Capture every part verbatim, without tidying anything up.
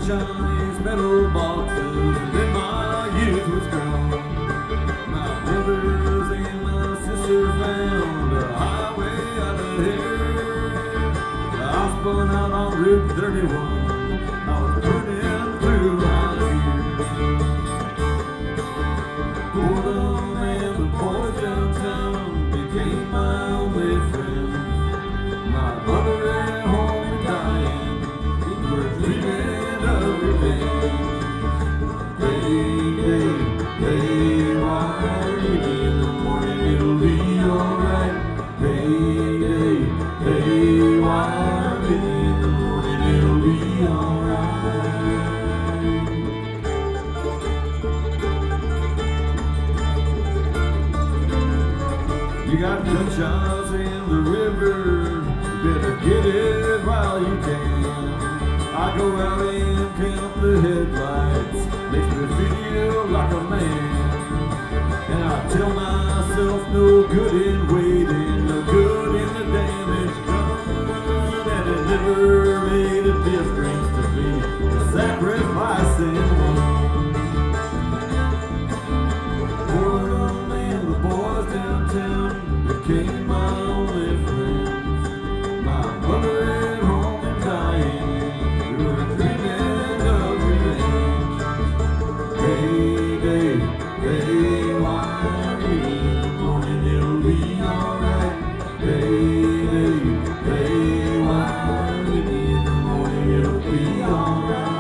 Chinese metal boxes, and then my youth was gone. My brothers and my sister found a highway out of here. I spun out on Route thirty-one. I was burning through my ears. Boredom and the boys downtown became my only friends. My mother at home and dying, we were dreaming of revenge. Payday, pay, maybe in the morning it'll be alright. Payday, pay, maybe in the morning it'll be alright. You got gunshots in the river, you better get it while you can. I go out and count the headlights, makes me feel like a man. And I tell myself no good in waiting, no good in the damage done. And it never made a difference to me, the sacrifice in one. Boredom and the boys downtown became my only friends. My mother at home and dying, we were dreaming of revenge. Payday, pay, maybe in the morning it'll be alright. Payday, pay, maybe in the morning it'll be alright.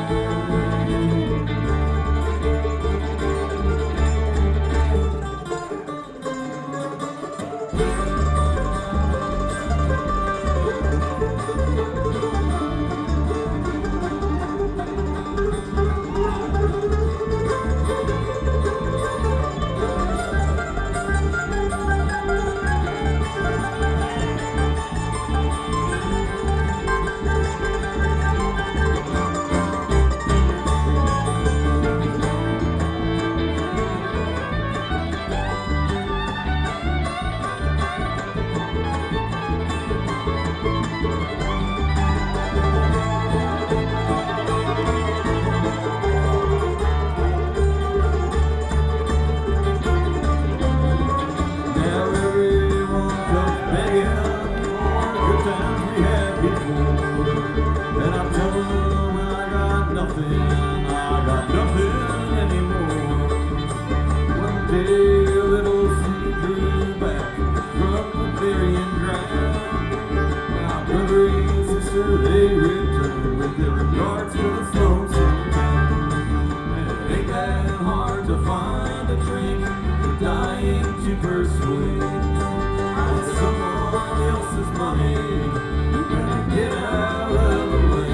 I got nothing anymore. One day a little seed grew back from the burying ground. My brother and sister, they returned with their regards for the lonesome town. And it ain't that hard to find a drink, dying to persuade. With someone else's money, you better get out of the way.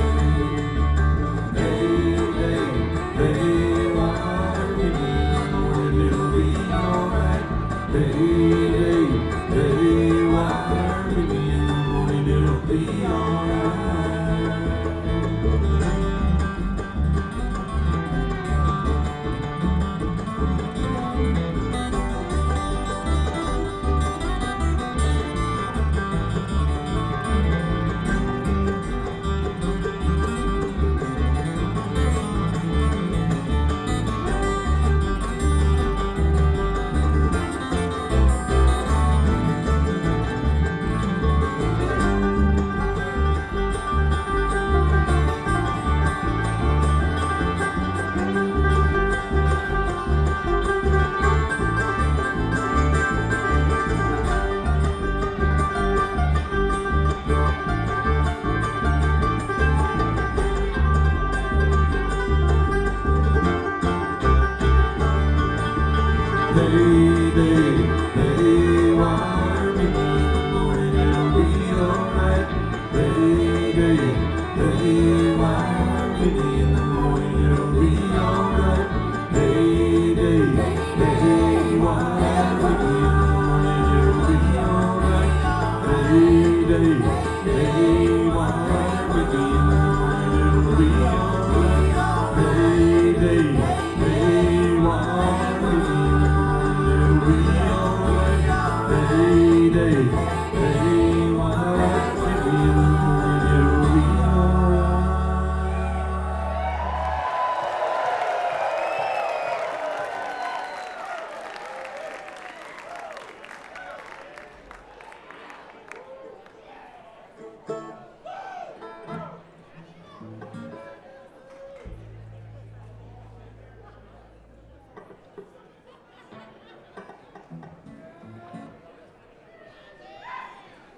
Payday, pay, maybe in the morning it'll be alright. Payday, pay, maybe in the morning it'll be alright. Payday, pay, maybe in the morning it'll be alright. Payday, pay, maybe in the morning it'll be alright. Payday, pay.